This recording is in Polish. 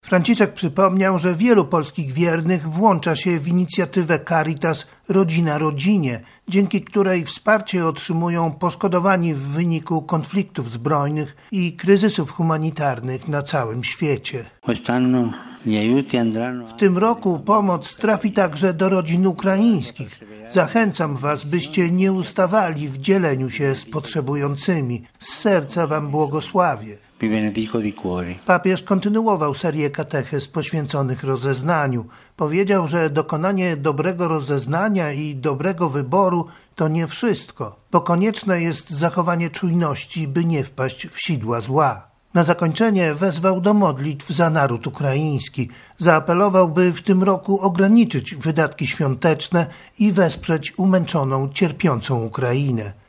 Franciszek przypomniał, że wielu polskich wiernych włącza się w inicjatywę Caritas Rodzina Rodzinie, dzięki której wsparcie otrzymują poszkodowani w wyniku konfliktów zbrojnych i kryzysów humanitarnych na całym świecie. W tym roku pomoc trafi także do rodzin ukraińskich. Zachęcam Was, byście nie ustawali w dzieleniu się z potrzebującymi. Z serca Wam błogosławię. Papież kontynuował serię katechez poświęconych rozeznaniu. Powiedział, że dokonanie dobrego rozeznania i dobrego wyboru to nie wszystko, bo konieczne jest zachowanie czujności, by nie wpaść w sidła zła. Na zakończenie wezwał do modlitw za naród ukraiński. Zaapelował, by w tym roku ograniczyć wydatki świąteczne i wesprzeć umęczoną, cierpiącą Ukrainę.